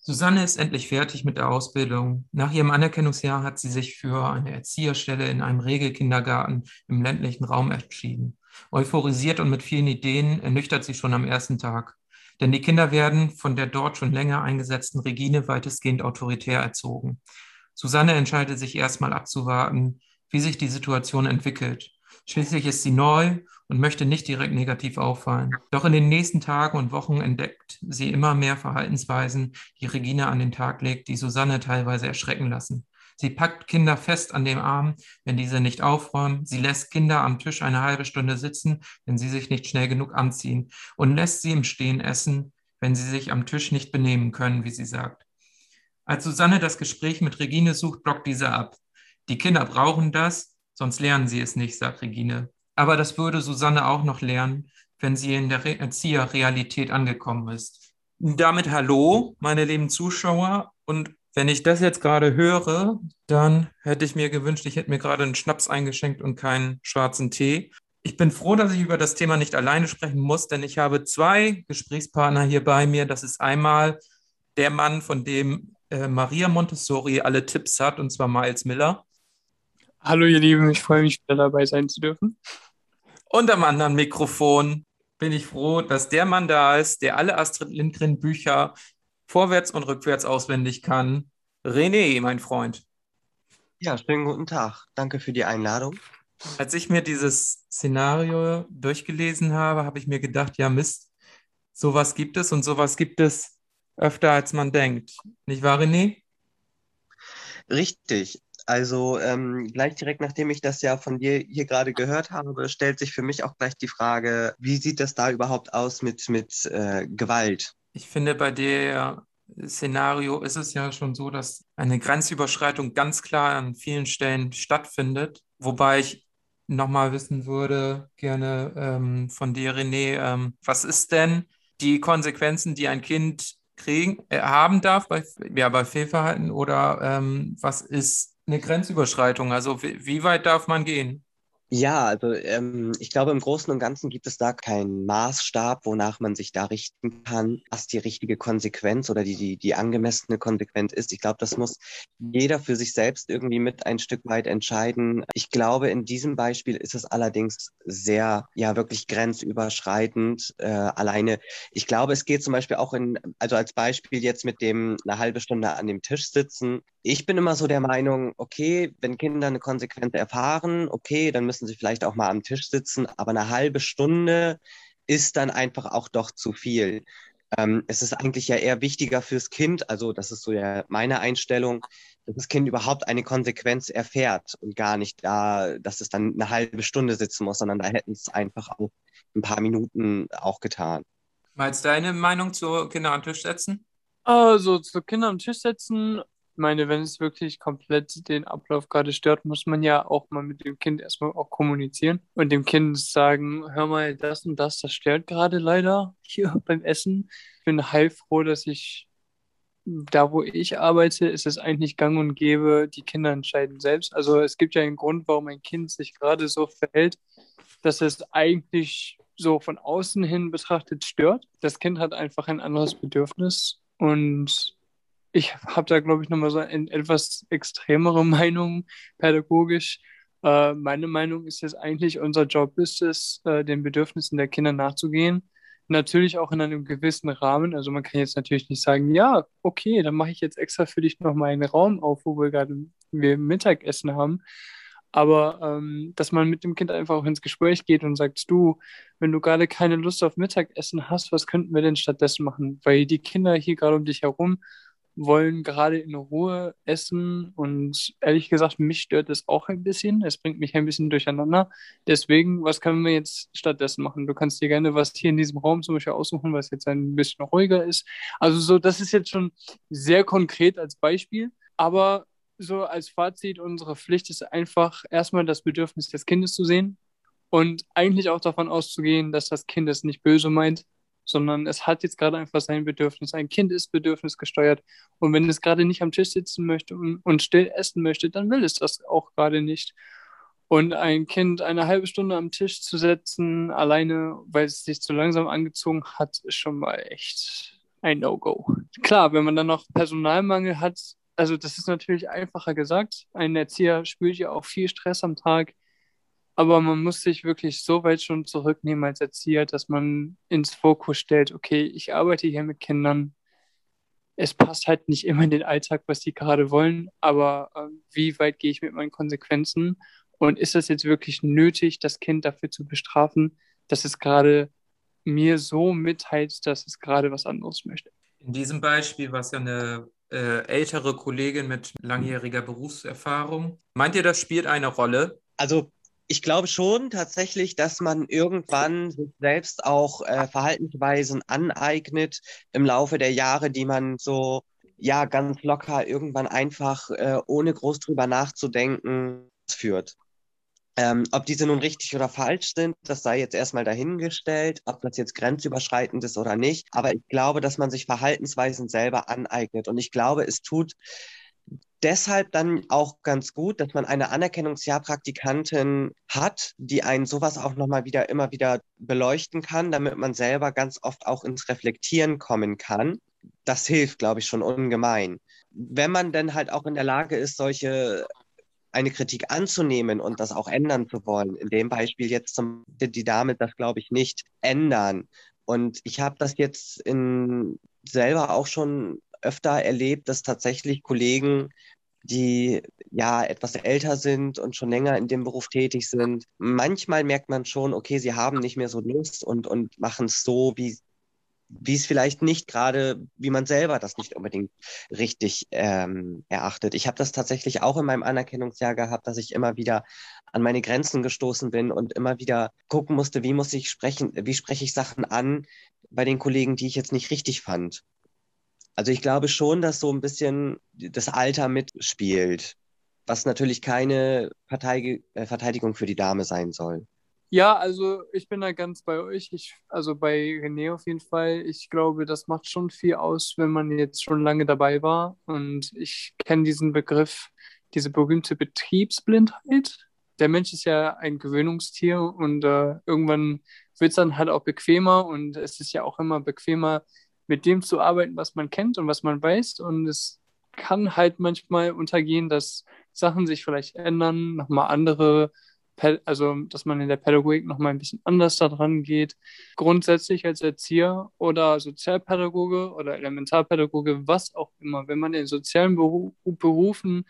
Susanne ist endlich fertig mit der Ausbildung. Nach ihrem Anerkennungsjahr hat sie sich für eine Erzieherstelle in einem Regelkindergarten im ländlichen Raum entschieden. Euphorisiert und mit vielen Ideen ernüchtert sie schon am ersten Tag. Denn die Kinder werden von der dort schon länger eingesetzten Regine weitestgehend autoritär erzogen. Susanne entscheidet sich erstmal abzuwarten, wie sich die Situation entwickelt. Schließlich ist sie neu und möchte nicht direkt negativ auffallen. Doch in den nächsten Tagen und Wochen entdeckt sie immer mehr Verhaltensweisen, die Regine an den Tag legt, die Susanne teilweise erschrecken lassen. Sie packt Kinder fest an dem Arm, wenn diese nicht aufräumen. Sie lässt Kinder am Tisch eine halbe Stunde sitzen, wenn sie sich nicht schnell genug anziehen. Und lässt sie im Stehen essen, wenn sie sich am Tisch nicht benehmen können, wie sie sagt. Als Susanne das Gespräch mit Regine sucht, blockt diese ab. Die Kinder brauchen das, sonst lernen sie es nicht, sagt Regine. Aber das würde Susanne auch noch lernen, wenn sie in der Erzieherrealität angekommen ist. Damit hallo, meine lieben Zuschauer. Und wenn ich das jetzt gerade höre, dann hätte ich mir gewünscht, ich hätte mir gerade einen Schnaps eingeschenkt und keinen schwarzen Tee. Ich bin froh, dass ich über das Thema nicht alleine sprechen muss, denn ich habe zwei Gesprächspartner hier bei mir. Das ist einmal der Mann, von dem Maria Montessori alle Tipps hat, und zwar Miles Miller. Hallo ihr Lieben, ich freue mich wieder dabei sein zu dürfen. Und am anderen Mikrofon bin ich froh, dass der Mann da ist, der alle Astrid Lindgren Bücher vorwärts und rückwärts auswendig kann. René, mein Freund. Ja, schönen guten Tag. Danke für die Einladung. Als ich mir dieses Szenario durchgelesen habe, habe ich mir gedacht, ja Mist, sowas gibt es und sowas gibt es öfter, als man denkt. Nicht wahr, René? Richtig. Also gleich direkt nachdem ich das ja von dir hier gerade gehört habe, stellt sich für mich auch gleich die Frage, wie sieht das da überhaupt aus mit Gewalt? Ich finde, bei der Szenario ist es ja schon so, dass eine Grenzüberschreitung ganz klar an vielen Stellen stattfindet. Wobei ich nochmal wissen würde, gerne von dir, René, was ist denn die Konsequenzen, die ein Kind haben darf bei Fehlverhalten oder was ist eine Grenzüberschreitung? Also wie weit darf man gehen? Ja, also ich glaube, im Großen und Ganzen gibt es da keinen Maßstab, wonach man sich da richten kann, was die richtige Konsequenz oder die angemessene Konsequenz ist. Ich glaube, das muss jeder für sich selbst irgendwie mit ein Stück weit entscheiden. Ich glaube, in diesem Beispiel ist es allerdings sehr, ja, wirklich grenzüberschreitend. Alleine, ich glaube, es geht zum Beispiel auch also als Beispiel jetzt mit dem eine halbe Stunde an dem Tisch sitzen. Ich bin immer so der Meinung, okay, wenn Kinder eine Konsequenz erfahren, okay, dann müssen sie vielleicht auch mal am Tisch sitzen, aber eine halbe Stunde ist dann einfach auch doch zu viel. Es ist eigentlich ja eher wichtiger fürs Kind, also das ist so ja meine Einstellung, dass das Kind überhaupt eine Konsequenz erfährt und gar nicht da, dass es dann eine halbe Stunde sitzen muss, sondern da hätten es einfach auch ein paar Minuten auch getan. Mal jetzt deine Meinung zu Kinder am Tisch setzen? Also zu Kindern am Tisch setzen. Ich meine, wenn es wirklich komplett den Ablauf gerade stört, muss man ja auch mal mit dem Kind erstmal auch kommunizieren und dem Kind sagen, hör mal, das und das, das stört gerade leider hier beim Essen. Ich bin heilfroh, dass ich da, wo ich arbeite, ist es eigentlich gang und gäbe, die Kinder entscheiden selbst. Also es gibt ja einen Grund, warum ein Kind sich gerade so verhält, dass es eigentlich so von außen hin betrachtet stört. Das Kind hat einfach ein anderes Bedürfnis und ich habe da, glaube ich, nochmal so eine etwas extremere Meinung pädagogisch. Meine Meinung ist jetzt eigentlich, unser Job ist es, den Bedürfnissen der Kinder nachzugehen. Natürlich auch in einem gewissen Rahmen. Also man kann jetzt natürlich nicht sagen, ja, okay, dann mache ich jetzt extra für dich nochmal einen Raum auf, wo wir Mittagessen haben. Aber dass man mit dem Kind einfach auch ins Gespräch geht und sagt, du, wenn du gerade keine Lust auf Mittagessen hast, was könnten wir denn stattdessen machen? Weil die Kinder hier gerade um dich herum wollen gerade in Ruhe essen und ehrlich gesagt, mich stört es auch ein bisschen. Es bringt mich ein bisschen durcheinander. Deswegen, was können wir jetzt stattdessen machen? Du kannst dir gerne was hier in diesem Raum zum Beispiel aussuchen, was jetzt ein bisschen ruhiger ist. Also so, das ist jetzt schon sehr konkret als Beispiel, aber so als Fazit, unsere Pflicht ist einfach erstmal das Bedürfnis des Kindes zu sehen und eigentlich auch davon auszugehen, dass das Kind es nicht böse meint, sondern es hat jetzt gerade einfach sein Bedürfnis. Ein Kind ist bedürfnisgesteuert und wenn es gerade nicht am Tisch sitzen möchte und still essen möchte, dann will es das auch gerade nicht. Und ein Kind eine halbe Stunde am Tisch zu setzen, alleine, weil es sich zu langsam angezogen hat, ist schon mal echt ein No-Go. Klar, wenn man dann noch Personalmangel hat, also das ist natürlich einfacher gesagt. Ein Erzieher spürt ja auch viel Stress am Tag, aber man muss sich wirklich so weit schon zurücknehmen als Erzieher, dass man ins Fokus stellt, okay, ich arbeite hier mit Kindern. Es passt halt nicht immer in den Alltag, was die gerade wollen, aber wie weit gehe ich mit meinen Konsequenzen? Und ist es jetzt wirklich nötig, das Kind dafür zu bestrafen, dass es gerade mir so mitteilt, dass es gerade was anderes möchte? In diesem Beispiel war es ja eine ältere Kollegin mit langjähriger Berufserfahrung. Meint ihr, das spielt eine Rolle? Also ich glaube schon tatsächlich, dass man irgendwann sich selbst auch Verhaltensweisen aneignet im Laufe der Jahre, die man so ja ganz locker irgendwann einfach ohne groß drüber nachzudenken führt. Ob diese nun richtig oder falsch sind, das sei jetzt erstmal dahingestellt, ob das jetzt grenzüberschreitend ist oder nicht. Aber ich glaube, dass man sich Verhaltensweisen selber aneignet. Und ich glaube, es tut deshalb dann auch ganz gut, dass man eine Anerkennungsjahrpraktikantin hat, die einen sowas auch nochmal wieder, immer wieder beleuchten kann, damit man selber ganz oft auch ins Reflektieren kommen kann. Das hilft, glaube ich, schon ungemein. Wenn man dann halt auch in der Lage ist, eine Kritik anzunehmen und das auch ändern zu wollen. In dem Beispiel jetzt die Dame das, glaube ich, nicht ändern. Und ich habe das jetzt selber auch schon öfter erlebt, dass tatsächlich Kollegen, die ja etwas älter sind und schon länger in dem Beruf tätig sind, manchmal merkt man schon, okay, sie haben nicht mehr so Lust und machen es so, wie es vielleicht nicht gerade, wie man selber das nicht unbedingt richtig erachtet. Ich habe das tatsächlich auch in meinem Anerkennungsjahr gehabt, dass ich immer wieder an meine Grenzen gestoßen bin und immer wieder gucken musste, wie muss ich sprechen, wie spreche ich Sachen an bei den Kollegen, die ich jetzt nicht richtig fand. Also ich glaube schon, dass so ein bisschen das Alter mitspielt, was natürlich keine Verteidigung für die Dame sein soll. Ja, also ich bin da ganz bei euch. Also bei René auf jeden Fall. Ich glaube, das macht schon viel aus, wenn man jetzt schon lange dabei war. Und ich kenne diesen Begriff, diese berühmte Betriebsblindheit. Der Mensch ist ja ein Gewöhnungstier und irgendwann wird es dann halt auch bequemer. Und es ist ja auch immer bequemer, mit dem zu arbeiten, was man kennt und was man weiß. Und es kann halt manchmal untergehen, dass Sachen sich vielleicht ändern, nochmal andere also dass man in der Pädagogik nochmal ein bisschen anders da dran geht. Grundsätzlich als Erzieher oder Sozialpädagoge oder Elementarpädagoge, was auch immer, wenn man in sozialen Berufen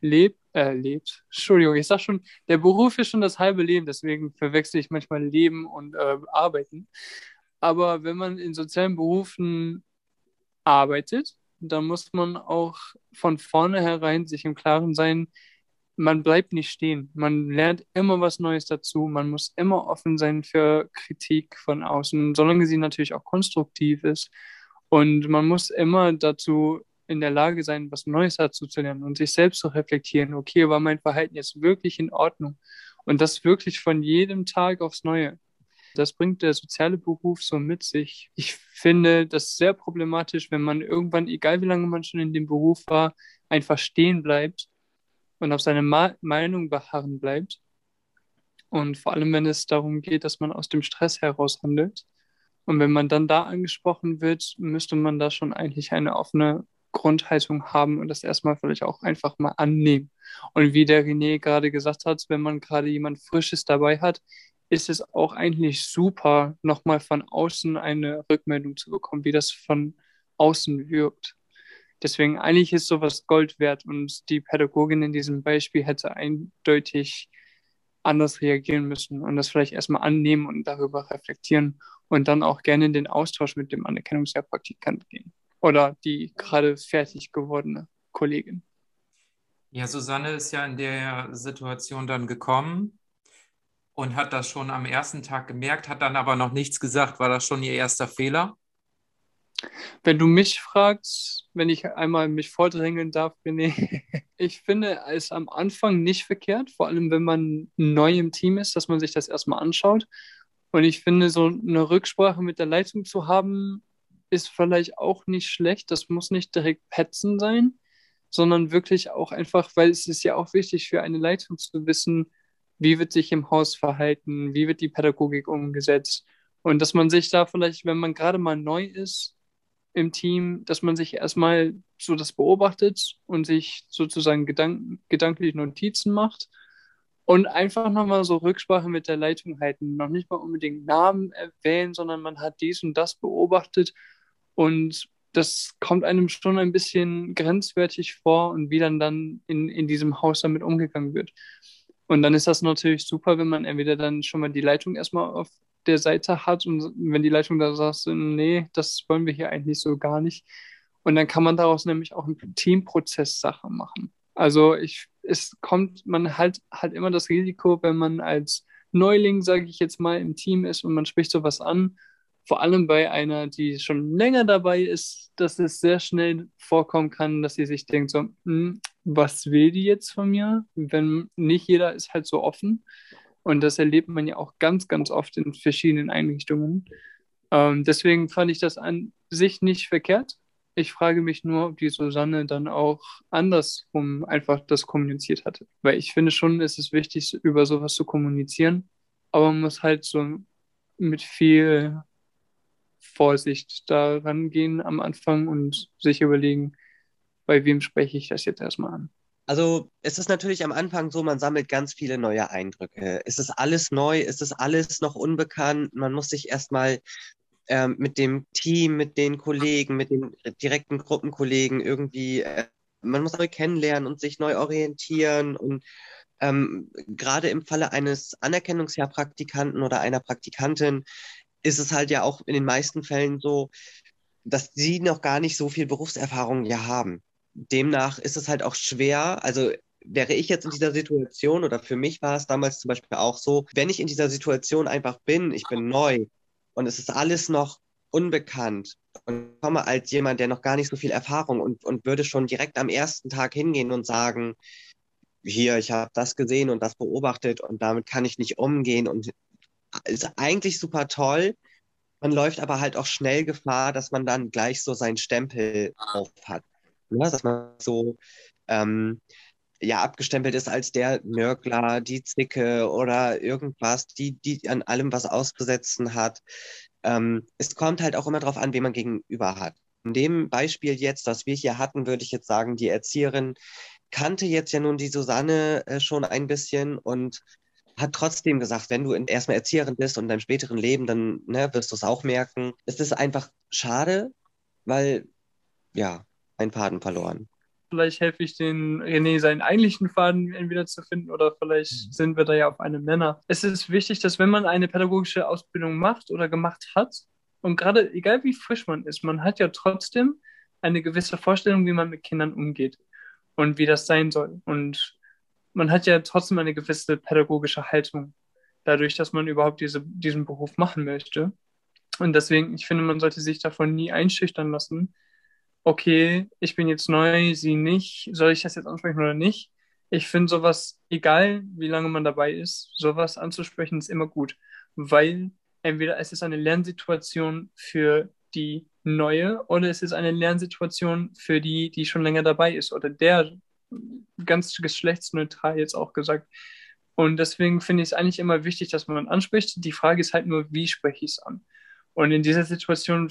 lebt. Entschuldigung, ich sag schon, der Beruf ist schon das halbe Leben, deswegen verwechsel ich manchmal Leben und Arbeiten. Aber wenn man in sozialen Berufen arbeitet, dann muss man auch von vornherein sich im Klaren sein, man bleibt nicht stehen. Man lernt immer was Neues dazu. Man muss immer offen sein für Kritik von außen, solange sie natürlich auch konstruktiv ist. Und man muss immer dazu in der Lage sein, was Neues dazu zu lernen und sich selbst zu reflektieren. Okay, war mein Verhalten jetzt wirklich in Ordnung? Und das wirklich von jedem Tag aufs Neue. Das bringt der soziale Beruf so mit sich. Ich finde das sehr problematisch, wenn man irgendwann, egal wie lange man schon in dem Beruf war, einfach stehen bleibt und auf seine Meinung beharren bleibt. Und vor allem, wenn es darum geht, dass man aus dem Stress heraus handelt. Und wenn man dann da angesprochen wird, müsste man da schon eigentlich eine offene Grundhaltung haben und das erstmal vielleicht auch einfach mal annehmen. Und wie der René gerade gesagt hat, wenn man gerade jemand Frisches dabei hat, ist es auch eigentlich super, nochmal von außen eine Rückmeldung zu bekommen, wie das von außen wirkt. Deswegen eigentlich ist sowas Gold wert und die Pädagogin in diesem Beispiel hätte eindeutig anders reagieren müssen und das vielleicht erstmal annehmen und darüber reflektieren und dann auch gerne in den Austausch mit dem Anerkennungsjahrpraktikant gehen oder die gerade fertig gewordene Kollegin. Ja, Susanne ist ja in der Situation dann gekommen und hat das schon am ersten Tag gemerkt, hat dann aber noch nichts gesagt. War das schon ihr erster Fehler? Wenn du mich fragst, wenn ich einmal mich vordrängeln darf, René, ich finde es am Anfang nicht verkehrt, vor allem wenn man neu im Team ist, dass man sich das erstmal anschaut. Und ich finde, so eine Rücksprache mit der Leitung zu haben, ist vielleicht auch nicht schlecht. Das muss nicht direkt petzen sein, sondern wirklich auch einfach, weil es ist ja auch wichtig für eine Leitung zu wissen, wie wird sich im Haus verhalten, wie wird die Pädagogik umgesetzt. Und dass man sich da vielleicht, wenn man gerade mal neu ist, im Team, dass man sich erstmal so das beobachtet und sich sozusagen gedanklich Notizen macht und einfach nochmal so Rücksprache mit der Leitung halten. Noch nicht mal unbedingt Namen erwähnen, sondern man hat dies und das beobachtet und das kommt einem schon ein bisschen grenzwertig vor und wie dann in diesem Haus damit umgegangen wird. Und dann ist das natürlich super, wenn man entweder dann schon mal die Leitung erstmal auf der Seite hat und wenn die Leitung da sagt, so, nee, das wollen wir hier eigentlich so gar nicht. Und dann kann man daraus nämlich auch eine Teamprozess-Sache machen. Also man halt immer das Risiko, wenn man als Neuling, sage ich jetzt mal, im Team ist und man spricht sowas an, vor allem bei einer, die schon länger dabei ist, dass es sehr schnell vorkommen kann, dass sie sich denkt, so, was will die jetzt von mir? Wenn nicht jeder ist halt so offen. Und das erlebt man ja auch ganz, ganz oft in verschiedenen Einrichtungen. Deswegen fand ich das an sich nicht verkehrt. Ich frage mich nur, ob die Susanne dann auch andersrum einfach das kommuniziert hatte. Weil ich finde schon, es ist wichtig, über sowas zu kommunizieren. Aber man muss halt so mit viel Vorsicht da rangehen am Anfang und sich überlegen, bei wem spreche ich das jetzt erstmal an. Also es ist natürlich am Anfang so, man sammelt ganz viele neue Eindrücke. Es ist alles neu, es ist alles noch unbekannt. Man muss sich erstmal mit dem Team, mit den Kollegen, mit den direkten Gruppenkollegen irgendwie, man muss neu kennenlernen und sich neu orientieren. Und gerade im Falle eines Anerkennungsjahrpraktikanten oder einer Praktikantin ist es halt ja auch in den meisten Fällen so, dass sie noch gar nicht so viel Berufserfahrung ja haben. Demnach ist es halt auch schwer, also wäre ich jetzt in dieser Situation oder für mich war es damals zum Beispiel auch so, wenn ich in dieser Situation einfach bin, ich bin neu und es ist alles noch unbekannt und komme als jemand, der noch gar nicht so viel Erfahrung und würde schon direkt am ersten Tag hingehen und sagen, hier, ich habe das gesehen und das beobachtet und damit kann ich nicht umgehen und ist eigentlich super toll. Man läuft aber halt auch schnell Gefahr, dass man dann gleich so seinen Stempel drauf hat. Ne? Dass man so ähm, ja abgestempelt ist als der Nörgler, die Zicke oder irgendwas, die an allem was auszusetzen hat. Es kommt halt auch immer darauf an, wen man gegenüber hat. In dem Beispiel jetzt, das wir hier hatten, würde ich jetzt sagen, die Erzieherin kannte jetzt ja nun die Susanne schon ein bisschen und hat trotzdem gesagt, wenn du erstmal Erzieherin bist und in deinem späteren Leben, dann ne, wirst du es auch merken. Es ist einfach schade, weil, ja, ein Faden verloren. Vielleicht helfe ich den René, seinen eigentlichen Faden wieder zu finden oder vielleicht sind wir da ja auf einem Nenner. Es ist wichtig, dass wenn man eine pädagogische Ausbildung macht oder gemacht hat und gerade egal wie frisch man ist, man hat ja trotzdem eine gewisse Vorstellung, wie man mit Kindern umgeht und wie das sein soll. Und man hat ja trotzdem eine gewisse pädagogische Haltung, dadurch, dass man überhaupt diesen Beruf machen möchte. Und deswegen, ich finde, man sollte sich davon nie einschüchtern lassen. Okay, ich bin jetzt neu, sie nicht. Soll ich das jetzt ansprechen oder nicht? Ich finde sowas, egal wie lange man dabei ist, sowas anzusprechen ist immer gut, weil entweder es ist eine Lernsituation für die Neue oder es ist eine Lernsituation für die, die schon länger dabei ist oder der ganz geschlechtsneutral jetzt auch gesagt. Und deswegen finde ich es eigentlich immer wichtig, dass man anspricht. Die Frage ist halt nur, wie spreche ich es an? Und in dieser Situation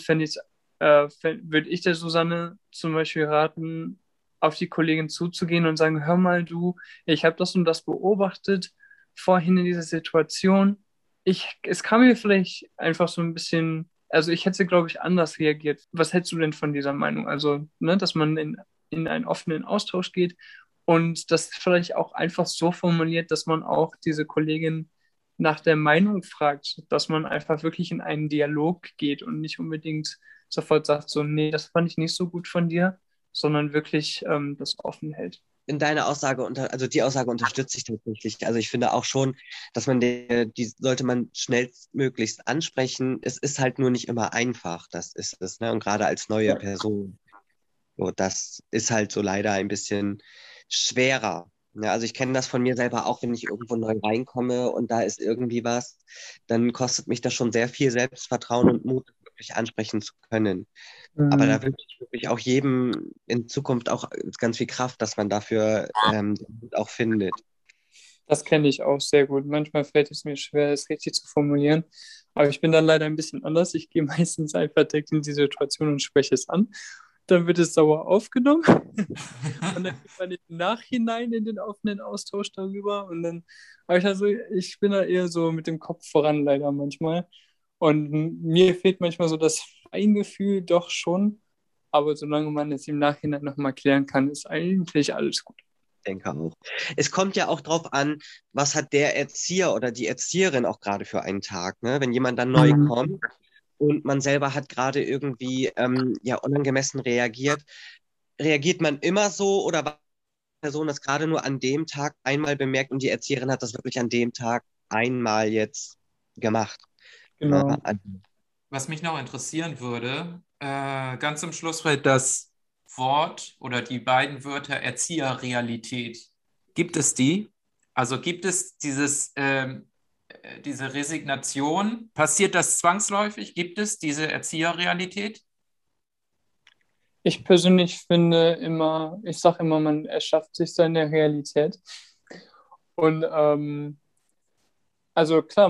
würde ich der Susanne zum Beispiel raten, auf die Kollegin zuzugehen und sagen, hör mal du, ich habe das und das beobachtet vorhin in dieser Situation. Es kam mir vielleicht einfach so ein bisschen, also ich hätte, glaube ich, anders reagiert. Was hältst du denn von dieser Meinung? Also, ne, dass man in einen offenen Austausch geht und das vielleicht auch einfach so formuliert, dass man auch diese Kollegin nach der Meinung fragt, dass man einfach wirklich in einen Dialog geht und nicht unbedingt sofort sagt, so, nee, das fand ich nicht so gut von dir, sondern wirklich das offen hält. In deiner Aussage, also die Aussage unterstütze ich tatsächlich. Also ich finde auch schon, dass die sollte man schnellstmöglichst ansprechen. Es ist halt nur nicht immer einfach, das ist es, ne? Und gerade als neue Person. So, das ist halt so leider ein bisschen schwerer. Ja, also ich kenne das von mir selber auch, wenn ich irgendwo neu reinkomme und da ist irgendwie was, dann kostet mich das schon sehr viel Selbstvertrauen und Mut, das wirklich ansprechen zu können. Aber da wünsche ich wirklich auch jedem in Zukunft auch ganz viel Kraft, dass man dafür den Mut auch findet. Das kenne ich auch sehr gut. Manchmal fällt es mir schwer, es richtig zu formulieren. Aber ich bin dann leider ein bisschen anders. Ich gehe meistens einfach direkt in die Situation und spreche es an. Dann wird es sauer aufgenommen. Und dann geht man im Nachhinein in den offenen Austausch darüber. Und dann, aber ich bin da eher so mit dem Kopf voran, leider manchmal. Und mir fehlt manchmal so das Feingefühl doch schon. Aber solange man es im Nachhinein nochmal klären kann, ist eigentlich alles gut. Denke auch. Es kommt ja auch drauf an, was hat der Erzieher oder die Erzieherin auch gerade für einen Tag, ne? Wenn jemand dann neu kommt und man selber hat gerade irgendwie ja unangemessen reagiert, reagiert man immer so oder war die Person das gerade nur an dem Tag einmal bemerkt und die Erzieherin hat das wirklich an dem Tag einmal jetzt gemacht? Ne? Genau. Was mich noch interessieren würde, ganz zum Schluss fällt das Wort oder die beiden Wörter Erzieherrealität. Gibt es die? Also gibt es diese Resignation? Passiert das zwangsläufig? Gibt es diese Erzieherrealität? Ich persönlich finde immer, ich sage immer, man erschafft sich seine Realität. Und also klar,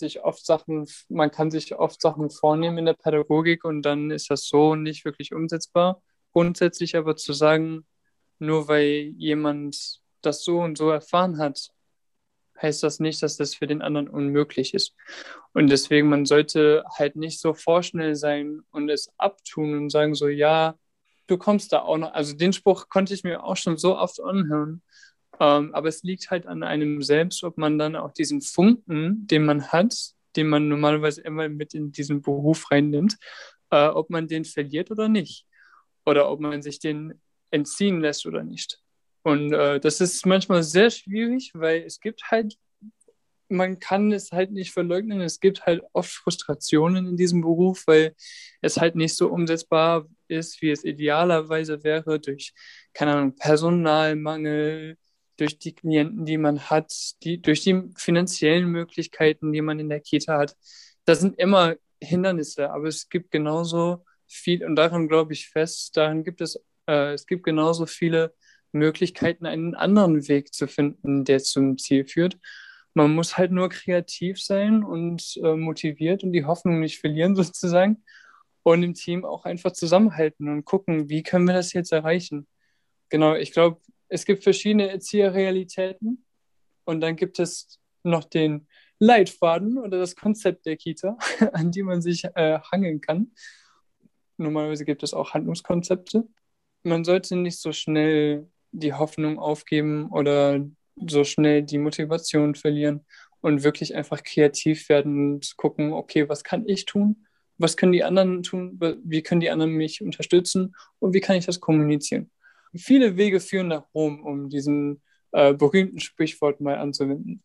man kann sich oft Sachen vornehmen in der Pädagogik und dann ist das so nicht wirklich umsetzbar. Grundsätzlich aber zu sagen, nur weil jemand das so und so erfahren hat, heißt das nicht, dass das für den anderen unmöglich ist. Und deswegen, man sollte halt nicht so vorschnell sein und es abtun und sagen so, ja, du kommst da auch noch. Also den Spruch konnte ich mir auch schon so oft anhören. Aber es liegt halt an einem selbst, ob man dann auch diesen Funken, den man hat, den man normalerweise immer mit in diesen Beruf reinnimmt, ob man den verliert oder nicht. Oder ob man sich den entziehen lässt oder nicht. Und das ist manchmal sehr schwierig, weil es gibt halt, man kann es halt nicht verleugnen, es gibt halt oft Frustrationen in diesem Beruf, weil es halt nicht so umsetzbar ist, wie es idealerweise wäre, durch, keine Ahnung, Personalmangel, durch die Klienten, die man hat, durch die finanziellen Möglichkeiten, die man in der Kita hat. Das sind immer Hindernisse, aber es gibt genauso viel, und daran glaube ich fest, es gibt genauso viele Möglichkeiten, einen anderen Weg zu finden, der zum Ziel führt. Man muss halt nur kreativ sein und motiviert und die Hoffnung nicht verlieren sozusagen und im Team auch einfach zusammenhalten und gucken, wie können wir das jetzt erreichen. Genau, ich glaube, es gibt verschiedene Erzieherrealitäten und dann gibt es noch den Leitfaden oder das Konzept der Kita, an die man sich hangeln kann. Normalerweise gibt es auch Handlungskonzepte. Man sollte nicht so schnell die Hoffnung aufgeben oder so schnell die Motivation verlieren und wirklich einfach kreativ werden und gucken, okay, was kann ich tun? Was können die anderen tun? Wie können die anderen mich unterstützen? Und wie kann ich das kommunizieren? Viele Wege führen nach Rom, um diesen berühmten Sprichwort mal anzuwenden.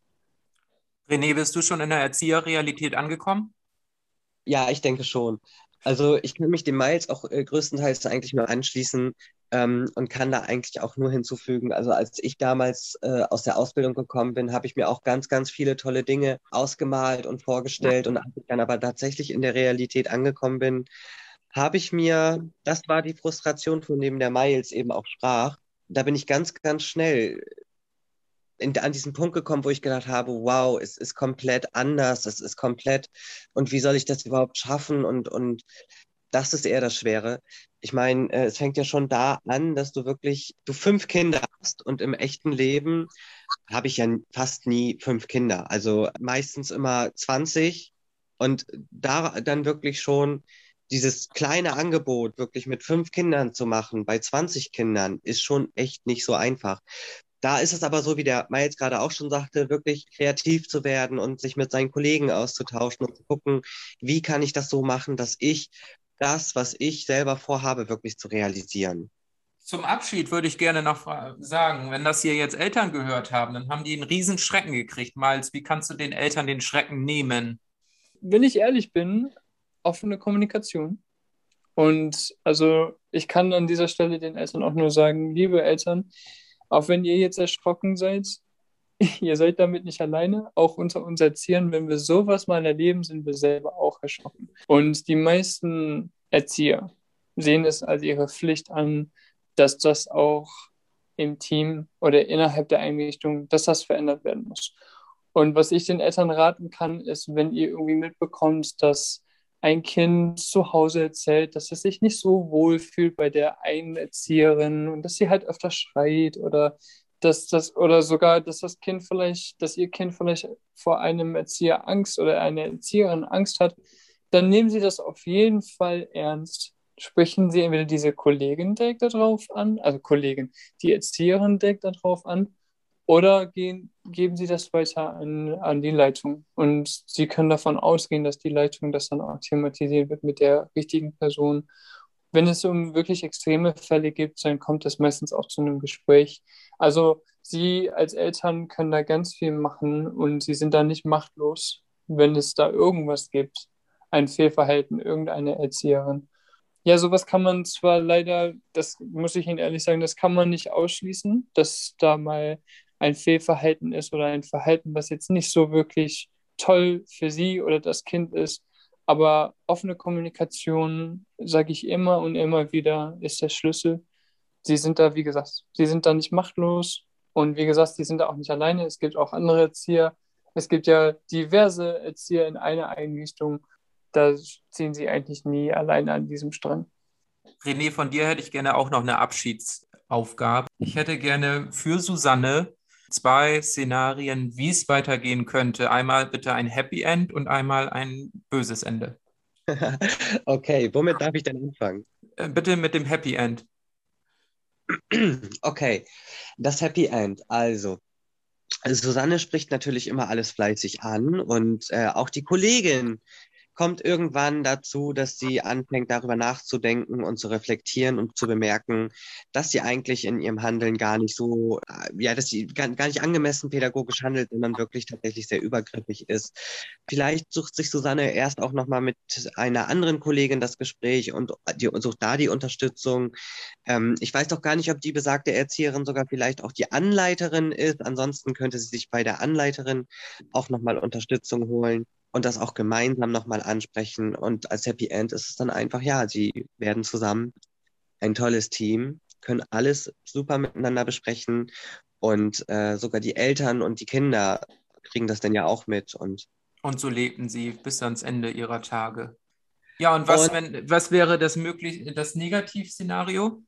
René, bist du schon in der Erzieherrealität angekommen? Ja, ich denke schon. Also ich kann mich dem Miles auch größtenteils eigentlich nur anschließen und kann da eigentlich auch nur hinzufügen. Also als ich damals aus der Ausbildung gekommen bin, habe ich mir auch ganz, ganz viele tolle Dinge ausgemalt und vorgestellt. Und als ich dann aber tatsächlich in der Realität angekommen bin, habe ich mir, das war die Frustration, von dem der Miles eben auch sprach, da bin ich ganz, ganz schnell an diesen Punkt gekommen, wo ich gedacht habe, wow, es ist komplett anders, es ist komplett, und wie soll ich das überhaupt schaffen? Und das ist eher das Schwere. Ich meine, es fängt ja schon da an, dass du 5 Kinder hast und im echten Leben habe ich ja fast nie 5 Kinder. Also meistens immer 20 und da dann wirklich schon dieses kleine Angebot wirklich mit 5 Kindern zu machen, bei 20 Kindern, ist schon echt nicht so einfach. Da ist es aber so, wie der Miles gerade auch schon sagte, wirklich kreativ zu werden und sich mit seinen Kollegen auszutauschen und zu gucken, wie kann ich das so machen, dass ich das, was ich selber vorhabe, wirklich zu realisieren. Zum Abschied würde ich gerne noch sagen, wenn das hier jetzt Eltern gehört haben, dann haben die einen riesen Schrecken gekriegt. Miles, wie kannst du den Eltern den Schrecken nehmen? Wenn ich ehrlich bin, offene Kommunikation. Und also ich kann an dieser Stelle den Eltern auch nur sagen, liebe Eltern, auch wenn ihr jetzt erschrocken seid, ihr seid damit nicht alleine. Auch unter uns Erziehern, wenn wir sowas mal erleben, sind wir selber auch erschrocken. Und die meisten Erzieher sehen es als ihre Pflicht an, dass das auch im Team oder innerhalb der Einrichtung, dass das verändert werden muss. Und was ich den Eltern raten kann, ist, wenn ihr irgendwie mitbekommt, dass ein Kind zu Hause erzählt, dass es sich nicht so wohl fühlt bei der einen Erzieherin und dass sie halt öfter schreit oder oder sogar, dass dass ihr Kind vielleicht vor einem Erzieher Angst oder einer Erzieherin Angst hat, dann nehmen Sie das auf jeden Fall ernst. Sprechen Sie entweder diese Kollegin direkt darauf an, also Kollegin, die Erzieherin direkt darauf an, oder geben Sie das weiter an die Leitung. Und Sie können davon ausgehen, dass die Leitung das dann auch thematisiert wird mit der richtigen Person. Wenn es um wirklich extreme Fälle gibt, dann kommt es meistens auch zu einem Gespräch. Also Sie als Eltern können da ganz viel machen und Sie sind da nicht machtlos, wenn es da irgendwas gibt, ein Fehlverhalten, irgendeine Erzieherin. Ja, sowas kann man zwar leider, das muss ich Ihnen ehrlich sagen, das kann man nicht ausschließen, dass da mal ein Fehlverhalten ist oder ein Verhalten, was jetzt nicht so wirklich toll für Sie oder das Kind ist. Aber offene Kommunikation, sage ich immer und immer wieder, ist der Schlüssel. Sie sind da, wie gesagt, sie sind da nicht machtlos und wie gesagt, sie sind da auch nicht alleine. Es gibt auch andere Erzieher. Es gibt ja diverse Erzieher in einer Einrichtung. Da ziehen sie eigentlich nie alleine an diesem Strang. René, von dir hätte ich gerne auch noch eine Abschiedsaufgabe. Ich hätte gerne für Susanne 2 Szenarien, wie es weitergehen könnte. Einmal bitte ein Happy End und einmal ein böses Ende. Okay, womit darf ich denn anfangen? Bitte mit dem Happy End. Okay, das Happy End. Also, Susanne spricht natürlich immer alles fleißig an und auch die Kollegin kommt irgendwann dazu, dass sie anfängt, darüber nachzudenken und zu reflektieren und zu bemerken, dass sie eigentlich in ihrem Handeln gar nicht so, ja, dass sie gar nicht angemessen pädagogisch handelt, sondern wirklich tatsächlich sehr übergriffig ist. Vielleicht sucht sich Susanne erst auch nochmal mit einer anderen Kollegin das Gespräch und sucht da die Unterstützung. Ich weiß doch gar nicht, ob die besagte Erzieherin sogar vielleicht auch die Anleiterin ist. Ansonsten könnte sie sich bei der Anleiterin auch nochmal Unterstützung holen und das auch gemeinsam nochmal ansprechen. Und als Happy End ist es dann einfach, ja, sie werden zusammen ein tolles Team, können alles super miteinander besprechen und sogar die Eltern und die Kinder kriegen das dann ja auch mit. Und so lebten sie bis ans Ende ihrer Tage. Ja, und Und was wäre das Negativszenario?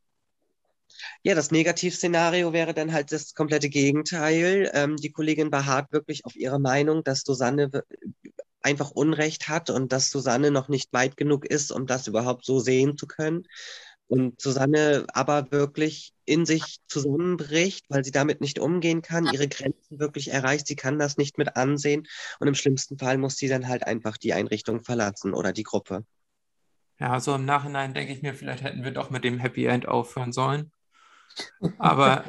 ja, das Negativszenario wäre dann halt das komplette Gegenteil. Die Kollegin beharrt wirklich auf ihre Meinung, dass Susanne einfach Unrecht hat und dass Susanne noch nicht weit genug ist, um das überhaupt so sehen zu können. Und Susanne aber wirklich in sich zusammenbricht, weil sie damit nicht umgehen kann, ihre Grenzen wirklich erreicht, sie kann das nicht mit ansehen und im schlimmsten Fall muss sie dann halt einfach die Einrichtung verlassen oder die Gruppe. Ja, so im Nachhinein denke ich mir, vielleicht hätten wir doch mit dem Happy End aufhören sollen. Aber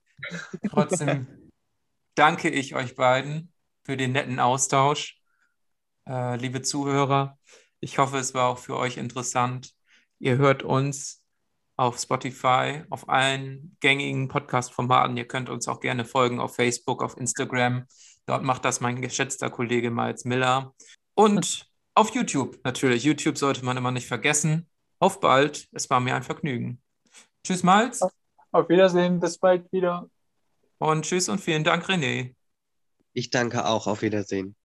trotzdem danke ich euch beiden für den netten Austausch. Liebe Zuhörer, ich hoffe, es war auch für euch interessant. Ihr hört uns auf Spotify, auf allen gängigen Podcast-Formaten. Ihr könnt uns auch gerne folgen auf Facebook, auf Instagram. Dort macht das mein geschätzter Kollege Miles Miller. Und auf YouTube natürlich. YouTube sollte man immer nicht vergessen. Auf bald. Es war mir ein Vergnügen. Tschüss, Miles. Auf Wiedersehen, bis bald wieder. Und tschüss und vielen Dank, René. Ich danke auch. Auf Wiedersehen.